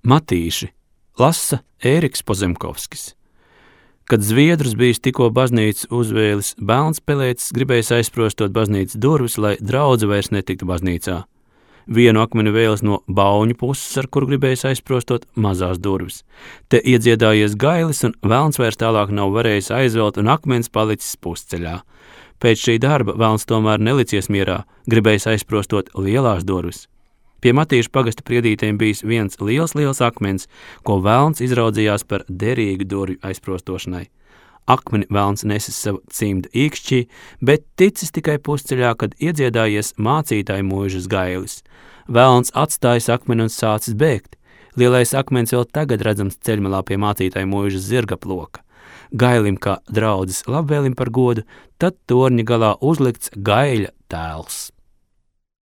Matīši lasa Ēriks Pozemkovskis. Kad Zviedrus bijis tikko baznīcas uzvēlis bēlns pelēcis, gribējis aizprostot baznīcas durvis, lai draudze vairs netiktu baznīcā. Vienu akmeni vēlis no bauņu puses, ar kuru gribējis aizprostot mazās durvis. Te iedziedājies gailis, un velns vairs tālāk nav varējis aizvelt, un akmens palicis pusceļā. Pēc šī darba velns tomēr nelicies mierā, gribējis aizprostot lielās durvis. Pie Matīša pagasta priedītēm bijis viens liels akmens, ko velns izraudzījās par derīgu durvju aizprostošanai. Akmeni velns nesis savu cimda īkšķī, bet ticis tikai pusceļā, kad iedziedājies mācītāja mūžas gailis. Velns atstājis akmeni un sācis bēgt. Lielais akmens vēl tagad redzams ceļmalā pie mācītāja mūžas zirgaploka. Gailim kā draudzes labvēlim par godu, tad torņa galā uzlikts Gaļa tēls.